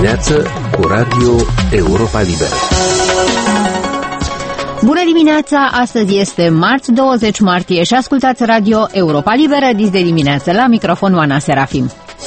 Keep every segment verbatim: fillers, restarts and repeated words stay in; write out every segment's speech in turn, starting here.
dimineață cu Radio Europa Liberă. Bună dimineața! Astăzi este marți, douăzeci martie și ascultați Radio Europa Liberă, dis de dimineață. La microfon Oana Serafim.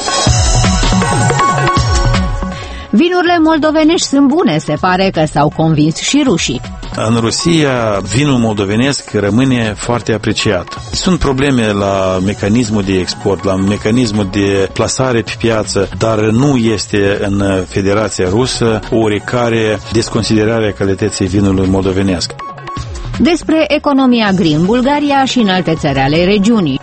Vinurile moldovenești sunt bune, se pare că s-au convins și rușii. În Rusia, vinul moldovenesc rămâne foarte apreciat. Sunt probleme la mecanismul de export, la mecanismul de plasare pe piață, dar nu este în Federația Rusă o oarecare desconsiderare a calității vinului moldovenesc. Despre economia gri în Bulgaria și în alte țări ale regiunii.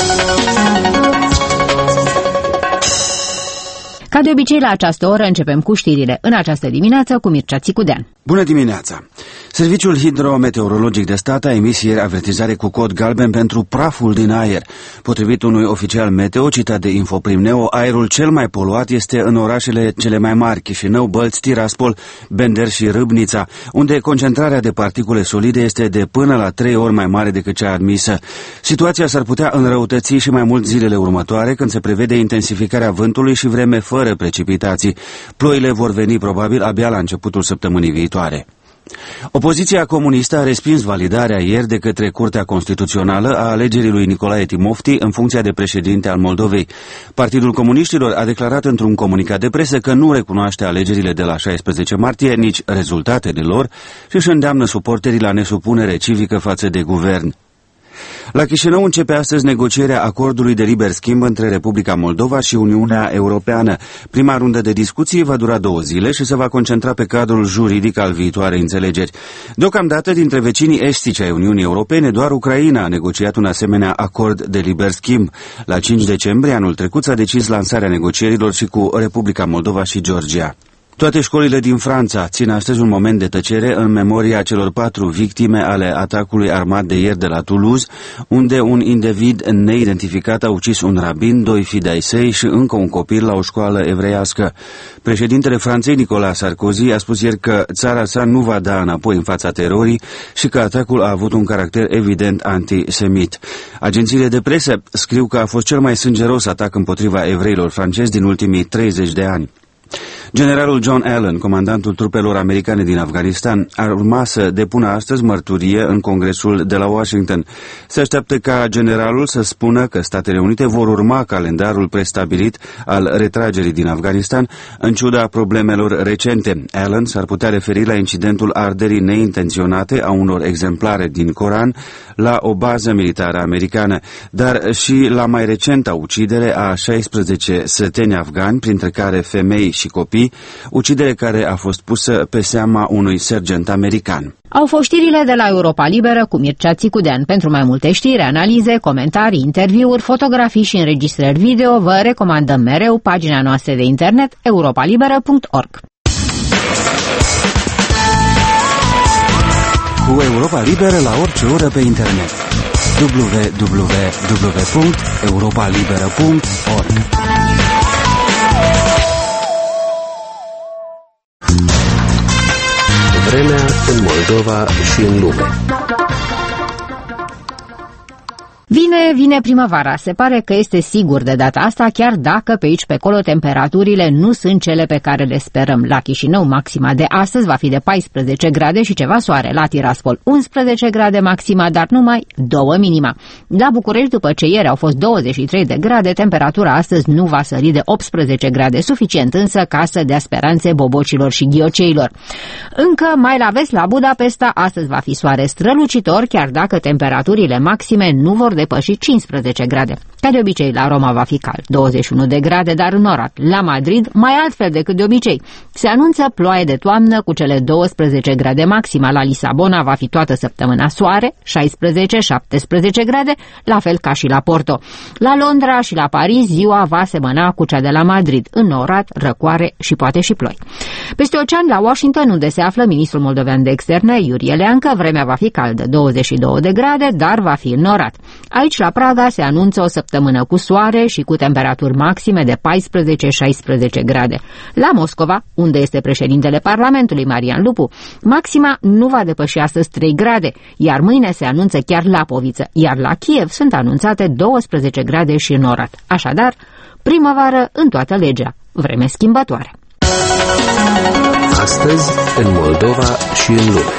Ca de obicei, la această oră începem cu știrile. În această dimineață cu Mircea Țicudean. Bună dimineața! Serviciul Hidrometeorologic de Stat a emis ieri avertizare cu cod galben pentru praful din aer. Potrivit unui oficial meteo citat de Infoprim-Neo, aerul cel mai poluat este în orașele cele mai mari, Chișinău, Bălți, Tiraspol, Bender și Râbnița, unde concentrarea de particule solide este de până la trei ori mai mare decât cea admisă. Situația s-ar putea înrăutăți și mai mult zilele următoare, când se prevede intensificarea vântului și vreme fără precipitații. Ploile vor veni probabil abia la începutul săptămânii viitoare. Opoziția comunistă a respins validarea ieri de către Curtea Constituțională a alegerii lui Nicolae Timofti în funcția de președinte al Moldovei. Partidul Comuniștilor a declarat într-un comunicat de presă că nu recunoaște alegerile de la șaisprezece martie, nici rezultatele lor, și își îndeamnă suporterii la nesupunere civică față de guvern. La Chișinău începe astăzi negocierea acordului de liber schimb între Republica Moldova și Uniunea Europeană. Prima rundă de discuții va dura două zile și se va concentra pe cadrul juridic al viitoarei înțelegeri. Deocamdată, dintre vecinii estici ai Uniunii Europene, doar Ucraina a negociat un asemenea acord de liber schimb. La cinci decembrie anul trecut s-a decis lansarea negocierilor și cu Republica Moldova și Georgia. Toate școlile din Franța țin astăzi un moment de tăcere în memoria celor patru victime ale atacului armat de ieri de la Toulouse, unde un individ neidentificat a ucis un rabin, doi fii de-ai săi și încă un copil la o școală evreiască. Președintele Franței, Nicolas Sarkozy, a spus ieri că țara sa nu va da înapoi în fața terorii și că atacul a avut un caracter evident antisemit. Agențiile de presă scriu că a fost cel mai sângeros atac împotriva evreilor francezi din ultimii treizeci de ani. Generalul John Allen, comandantul trupelor americane din Afganistan, ar urma să depună astăzi mărturie în Congresul de la Washington. Se așteaptă ca generalul să spună că Statele Unite vor urma calendarul prestabilit al retragerii din Afganistan, în ciuda problemelor recente. Allen s-ar putea referi la incidentul arderii neintenționate a unor exemplare din Coran la o bază militară americană, dar și la mai recenta ucidere a șaisprezece săteni afgani, printre care femei și copii, ucidere care a fost pusă pe seama unui sergent american. Au fost știrile de la Europa Liberă cu Mircea Țicudean. Pentru mai multe știri, analize, comentarii, interviuri, fotografii și înregistrări video, vă recomandăm mereu pagina noastră de internet europa liberă punct org. Cu Europa Liberă la orice oră pe internet. w w w punct europa liberă punct org. Vremea în Moldova și în lume. Vine, vine primăvara. Se pare că este sigur de data asta, chiar dacă pe aici pe acolo temperaturile nu sunt cele pe care le sperăm. La Chișinău maxima de astăzi va fi de paisprezece grade și ceva soare. La Tiraspol unsprezece grade maxima, dar numai două minima. La București, după ce ieri au fost douăzeci și trei de grade, temperatura astăzi nu va sări de optsprezece grade, suficient însă ca să dea speranțe bobocilor și ghioceilor. Încă mai la vest, la Budapesta, astăzi va fi soare strălucitor, chiar dacă temperaturile maxime nu vor depăși cincisprezece grade. Ca de obicei, la Roma va fi cald, douăzeci și unu de grade, dar înorat. La Madrid, mai altfel decât de obicei. Se anunță ploaie de toamnă cu cele douăsprezece grade maxima. La Lisabona va fi toată săptămâna soare, șaisprezece șaptesprezece grade, la fel ca și la Porto. La Londra și la Paris, ziua va semăna cu cea de la Madrid, înorat, răcoare și poate și ploi. Peste ocean, la Washington, unde se află ministrul moldovean de externe, Iurie Leancă, vremea va fi caldă, douăzeci și două de grade, dar va fi înorat. Aici, la Praga, se anunță o săptămână cu soare și cu temperaturi maxime de paisprezece șaisprezece grade. La Moscova, unde este președintele Parlamentului, Marian Lupu, maxima nu va depăși astăzi trei grade, iar mâine se anunță chiar Lapoviță, iar la Kiev sunt anunțate douăsprezece grade și înorat. Așadar, primăvară în toată legea, vreme schimbătoare. Astăzi, în Moldova și în lume.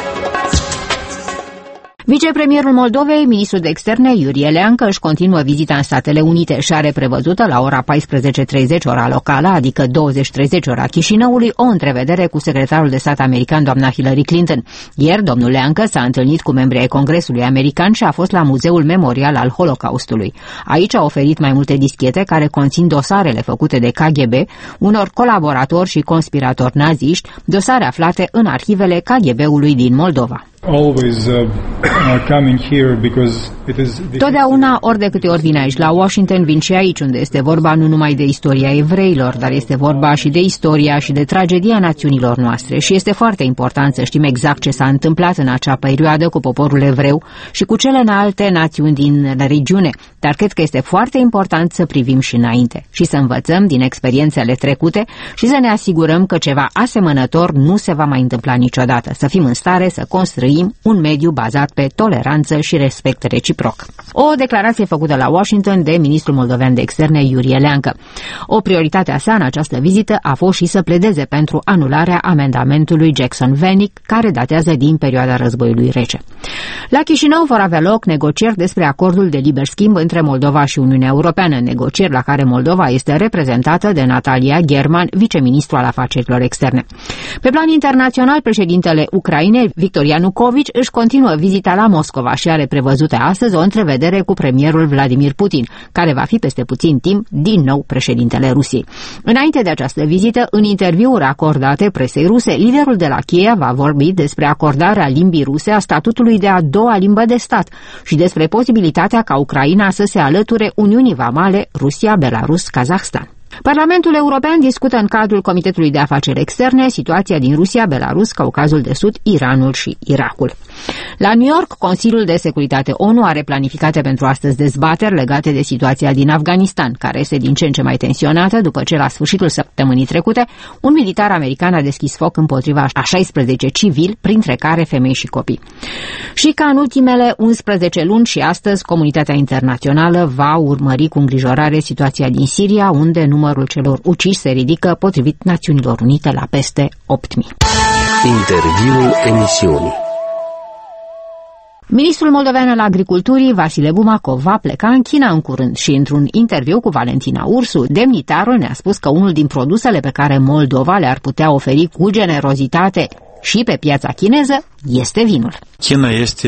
Vicepremierul Moldovei, ministrul de externe, Iurie Leancă, își continuă vizita în Statele Unite și are prevăzută la ora paisprezece treizeci ora locală, adică douăzeci treizeci ora Chișinăului, o întrevedere cu secretarul de stat american, doamna Hillary Clinton. Ieri, domnul Leancă s-a întâlnit cu membrii ai Congresului American și a fost la Muzeul Memorial al Holocaustului. Aici a oferit mai multe dischete care conțin dosarele făcute de K G B, unor colaboratori și conspiratori naziști, dosare aflate în arhivele K G B-ului din Moldova. Always, uh, uh, coming here because it is the... Totdeauna, ori de câte ori vin aici la Washington, vin și aici, unde este vorba nu numai de istoria evreilor, dar este vorba și de istoria și de tragedia națiunilor noastre. Și este foarte important să știm exact ce s-a întâmplat în acea perioadă cu poporul evreu și cu celelalte națiuni din regiune. Dar cred că este foarte important să privim și înainte și să învățăm din experiențele trecute și să ne asigurăm că ceva asemănător nu se va mai întâmpla niciodată. Să fim în stare să construim un mediu bazat pe toleranță și respect reciproc. O declarație făcută la Washington de ministrul moldovean de externe Iurie Leancă. O prioritate a sa în această vizită a fost și să pledeze pentru anularea amendamentului Jackson-Vanik, care datează din perioada războiului rece. La Chișinău vor avea loc negocieri despre acordul de liber schimb între Moldova și Uniunea Europeană, negocieri la care Moldova este reprezentată de Natalia German, viceministru al afacerilor externe. Pe plan internațional, președintele Ucrainei, Victor Ianukovici, își continuă vizita la Moscova și are prevăzută astăzi o întrevedere cu premierul Vladimir Putin, care va fi peste puțin timp din nou președintele Rusiei. Înainte de această vizită, în interviuri acordate presei ruse, liderul de la Kiev va vorbi despre acordarea limbii ruse a statutului de a doua limbă de stat și despre posibilitatea ca Ucraina să se alăture Uniunii Vamale Rusia, Belarus, Kazahstan. Parlamentul European discută în cadrul Comitetului de Afaceri Externe situația din Rusia, Belarus, Caucazul de Sud, Iranul și Irakul. La New York, Consiliul de Securitate ONU are planificate pentru astăzi dezbateri legate de situația din Afganistan, care este din ce în ce mai tensionată după ce la sfârșitul săptămânii trecute un militar american a deschis foc împotriva a șaisprezece civili, printre care femei și copii. Și ca în ultimele unsprezece luni și astăzi, comunitatea internațională va urmări cu îngrijorare situația din Siria, unde numărul celor uciși se ridică, potrivit Națiunilor Unite, la peste opt mii. Interviul emisiunii. Ministrul moldovean al Agriculturii, Vasile Bumakov, va pleca în China în curând și într-un interviu cu Valentina Ursu, demnitarul ne-a spus că unul din produsele pe care Moldova le-ar putea oferi cu generozitate și pe piața chineză este vinul. China este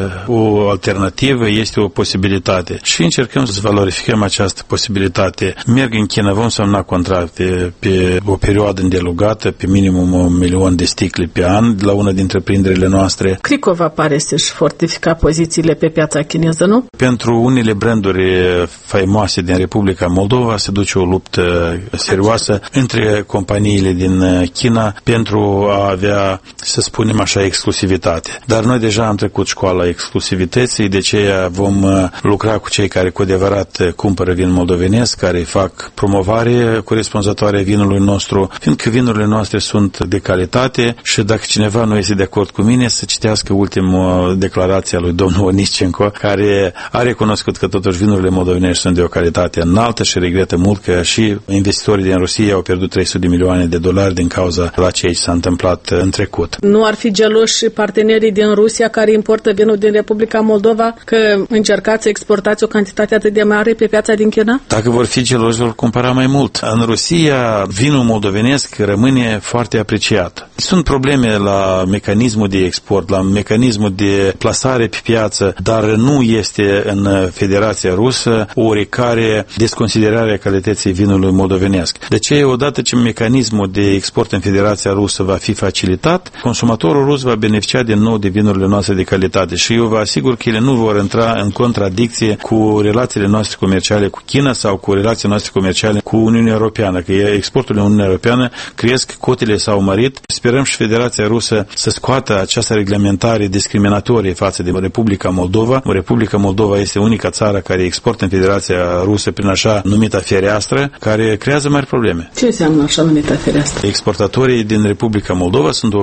o alternativă, este o posibilitate și încercăm să valorificăm această posibilitate. Merg în China, vom semna contracte pe o perioadă îndelugată, pe minimum un milion de sticle pe an, la una dintre întreprinderile noastre. Cricova pare să-și fortifica pozițiile pe piața chineză, nu? Pentru unele branduri faimoase din Republica Moldova se duce o luptă serioasă între companiile din China pentru a avea, să spunem așa, exclusivitate. Dar noi deja am trecut școala exclusivității, de aceea vom lucra cu cei care cu adevărat cumpără vin moldovenesc, care fac promovare corespunzătoare vinului nostru, fiindcă vinurile noastre sunt de calitate și dacă cineva nu este de acord cu mine, să citească ultima declarație a lui domnul Oniscenco, care a recunoscut că totuși vinurile moldovenești sunt de o calitate înaltă și regretă mult că și investitorii din Rusia au pierdut trei sute de milioane de dolari din cauza la ce s-a întâmplat în trecut. Nu ar fi geloși partenerii din Rusia care importă vinul din Republica Moldova că încercați să exportați o cantitate atât de mare pe piața din China? Dacă vor fi geloși, vor cumpăra mai mult. În Rusia, vinul moldovenesc rămâne foarte apreciat. Sunt probleme la mecanismul de export, la mecanismul de plasare pe piață, dar nu este în Federația Rusă o oricare desconsiderare a calității vinului moldovenesc. De ce, odată ce mecanismul de export în Federația Rusă va fi facilitat, consumatorul rus va beneficia din nou de vinurile noastre de calitate și eu vă asigur că ele nu vor intra în contradicție cu relațiile noastre comerciale cu China sau cu relațiile noastre comerciale cu Uniunea Europeană, că exportul în Uniunea Europeană cresc, cotele s-au mărit. Sperăm și Federația Rusă să scoată această reglementare discriminatorie față de Republica Moldova. Republica Moldova este unica țară care exportă în Federația Rusă prin așa numita fereastră, care creează mari probleme. Ce înseamnă așa numita fereastră? Exportatorii din Republica Moldova sunt o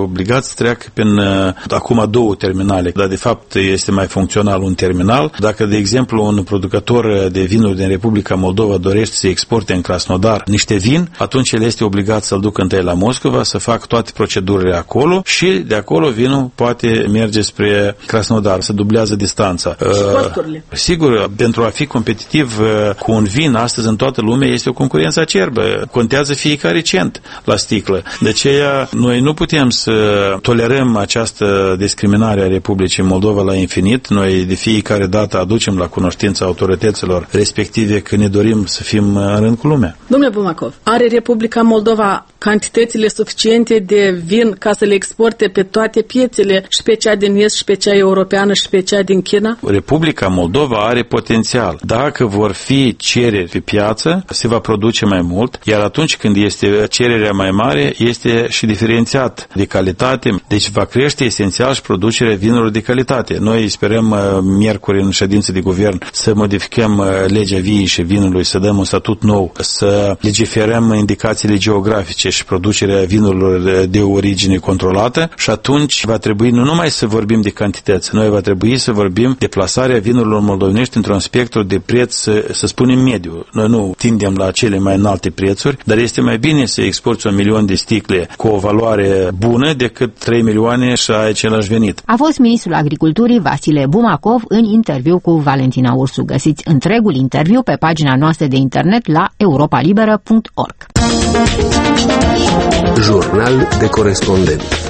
obligați să treacă prin uh, acum două terminale, dar de fapt este mai funcțional un terminal. Dacă, de exemplu, un producător de vinuri din Republica Moldova dorește să exporte în Krasnodar niște vin, atunci el este obligat să-l ducă întâi la Moscova, să facă toate procedurile acolo și de acolo vinul poate merge spre Krasnodar, să dublează distanța. Uh, sigur, pentru a fi competitiv uh, cu un vin astăzi în toată lumea este o concurență acerbă. Contează fiecare cent la sticlă. De aceea noi nu putem să tolerăm această discriminare a Republicii Moldova la infinit. Noi de fiecare dată aducem la cunoștința autorităților respective că ne dorim să fim în rând cu lumea. Domnule Bumacov, are Republica Moldova cantitățile suficiente de vin ca să le exporte pe toate piețele, și pe cea din Est, și pe cea europeană, și pe cea din China? Republica Moldova are potențial. Dacă vor fi cereri pe piață, se va produce mai mult, iar atunci când este cererea mai mare, este și diferențiat de calitate, deci va crește esențial și producerea vinurilor de calitate. Noi sperăm miercuri în ședință de guvern să modificăm legea viei și vinului, să dăm un statut nou, să legiferăm indicațiile geografice și producerea vinurilor de origine controlată și atunci va trebui nu numai să vorbim de cantități, noi va trebui să vorbim de plasarea vinurilor moldovenești într-un spectru de preț, să spunem, mediu. Noi nu tindem la cele mai înalte prețuri, dar este mai bine să exporți un milion de sticle cu o valoare bună decât trei milioane și ai același venit. A fost ministrul Agriculturii Vasile Bumacov în interviu cu Valentina Ursu. Găsiți întregul interviu pe pagina noastră de internet la europa liberă punct org. Jurnal de corespondent.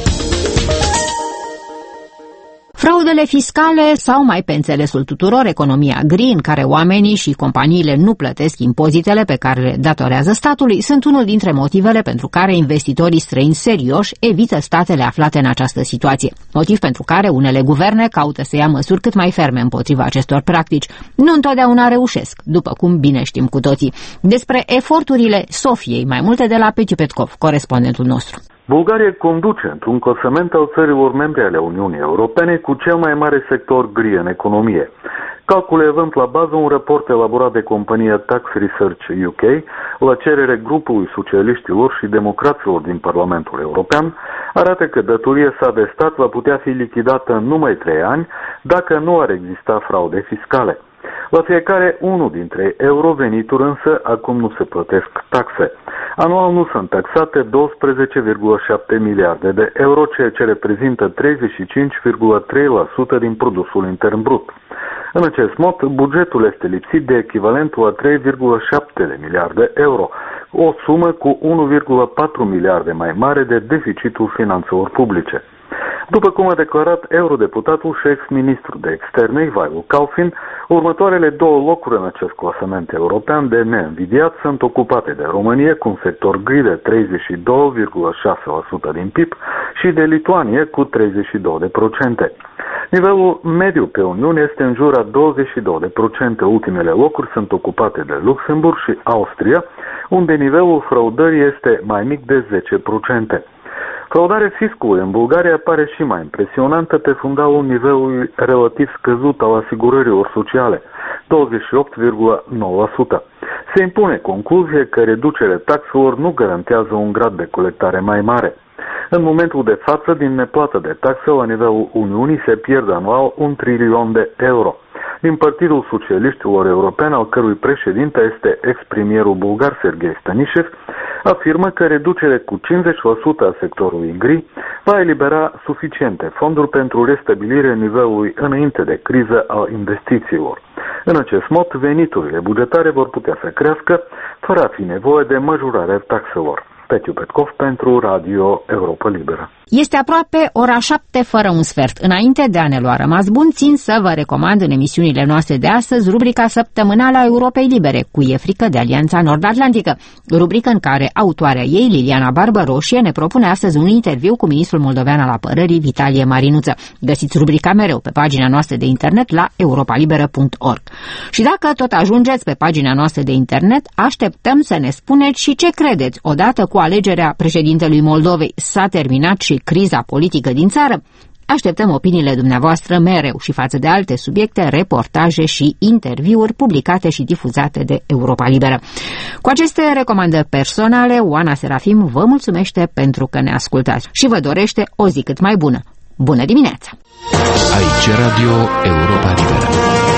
Fraudele fiscale sau, mai pe înțelesul tuturor, economia gri, în care oamenii și companiile nu plătesc impozitele pe care le datorează statului, sunt unul dintre motivele pentru care investitorii străini serioși evită statele aflate în această situație. Motiv pentru care unele guverne caută să ia măsuri cât mai ferme împotriva acestor practici. Nu întotdeauna reușesc, după cum bine știm cu toții. Despre eforturile Sofiei, mai multe de la Peti Petkov, corespondentul nostru. Bulgaria conduce într-un clasament al țărilor membre ale Uniunii Europene cu cel mai mare sector gri în economie. Calculele având la bază un raport elaborat de compania Tax Research U K la cerere grupului socialiștilor și democraților din Parlamentul European, arată că datoria sa de stat va putea fi lichidată în numai trei ani dacă nu ar exista fraude fiscale. La fiecare unul dintre eurovenituri însă acum nu se plătesc taxe. Anual nu sunt taxate douăsprezece virgulă șapte miliarde de euro, ceea ce reprezintă treizeci și cinci virgulă trei la sută din produsul intern brut. În acest mod, bugetul este lipsit de echivalentul a trei virgulă șapte de miliarde euro, o sumă cu unu virgulă patru miliarde mai mare de deficitul finanțelor publice. După cum a declarat eurodeputatul și ex-ministru de externe Ivailo Kalfin, următoarele două locuri în acest clasament european de neînvidiat sunt ocupate de România cu un sector gri de treizeci și doi virgulă șase la sută din P I B și de Lituania cu treizeci și doi la sută. Nivelul mediu pe Uniune este în jur a douăzeci și doi la sută. Ultimele locuri sunt ocupate de Luxemburg și Austria, unde nivelul fraudării este mai mic de zece la sută. Fraudarea fiscului în Bulgaria pare și mai impresionantă pe fundalul nivelului relativ scăzut al asigurărilor sociale, douăzeci și opt virgulă nouă la sută. Se impune concluzia că reducerea taxelor nu garantează un grad de colectare mai mare. În momentul de față, din neplată de taxe la nivelul Uniunii se pierde anual un trilion de euro. Din Partidul Socialiștilor Europeni, al cărui președinte este ex-premierul bulgar Serghei Stanișev, afirmă că reducerea cu cincizeci la sută a sectorului gri va elibera suficiente fonduri pentru restabilirea nivelului înainte de criză al investițiilor. În acest mod, veniturile bugetare vor putea să crească fără a fi nevoie de majorarea taxelor. Peti Petkov pentru Radio Europa Liberă. Este aproape ora șapte fără un sfert. Înainte de a ne lua rămas bun, țin să vă recomand în emisiunile noastre de astăzi rubrica săptămânală a Europei Libere, cu e frică de Alianța Nord-Atlantică, rubrică în care autoarea ei, Liliana Barbăroșie, ne propune astăzi un interviu cu ministrul moldovean al apărării, Vitalie Marinuță. Găsiți rubrica mereu pe pagina noastră de internet la europa liberă punct org. Și dacă tot ajungeți pe pagina noastră de internet, așteptăm să ne spuneți și ce credeți. Odată cu alegerea președintelui Moldovei s-a terminat și criza politică din țară? Așteptăm opiniile dumneavoastră mereu și față de alte subiecte, reportaje și interviuri publicate și difuzate de Europa Liberă. Cu aceste recomandări personale, Oana Serafim vă mulțumește pentru că ne ascultați și vă dorește o zi cât mai bună. Bună dimineața! Aici Radio Europa Liberă.